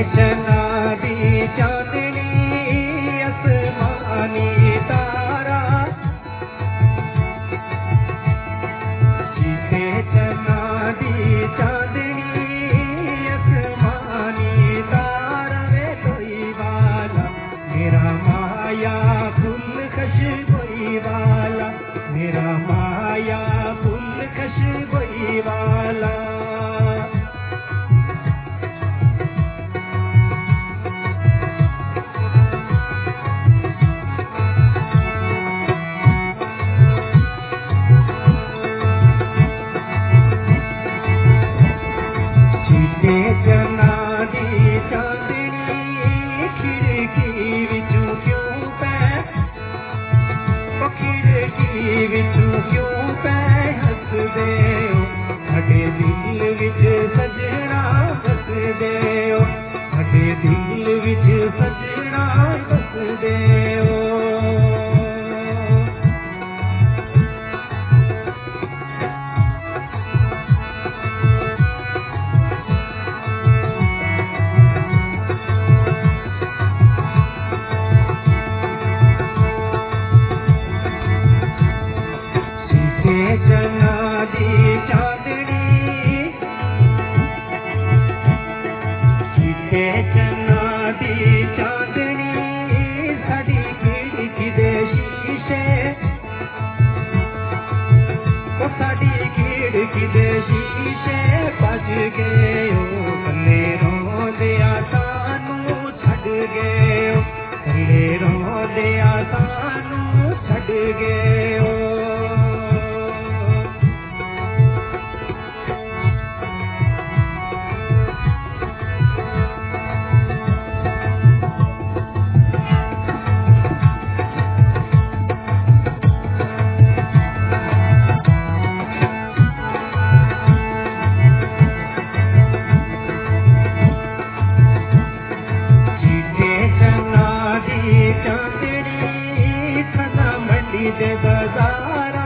चना दी चांदनी आसमानी तारा, सीते चना दी चांदनी आसमानी तारा वे कोई वाला मेरा माया फूल खुशबोई वाला, मेरा माया फूल खुशबोई वाला। चना दी चांदनी खिड़की विचू क्यों पै, खिड़की विचू क्यों पै हसदे हो, साडे दिल विच सजना बसदे हो, साडे दिल विच सजना बसदे हो। चना दी चांदनी, सीते चना दी चांदनी साडी खिड़की दे शीशे, ओ साडी खिड़की दे शीशे भज गए हो, कल्ले रोंदिया सानू छड्ड गए हो, कल्ले रोंदिया सानू छड्ड गए हो। दे बजारा,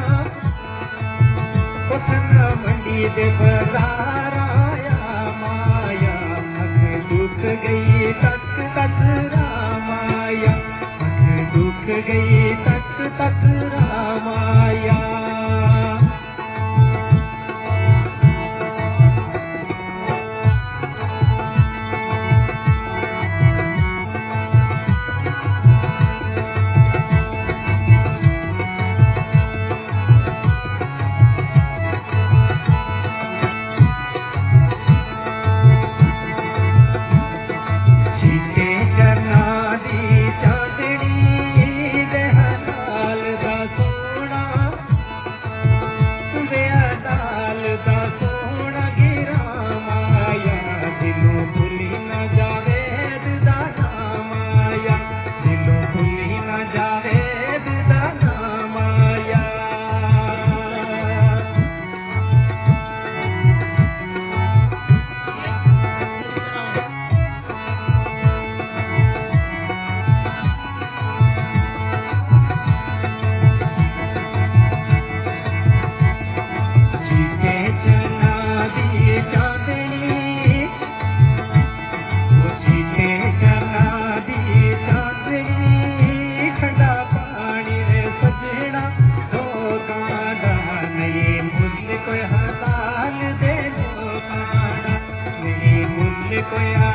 थना मंडी दे बजारा या माया, अख दुख गई तक तक रामाया, अख दुख गई तक तक रामाया। कोई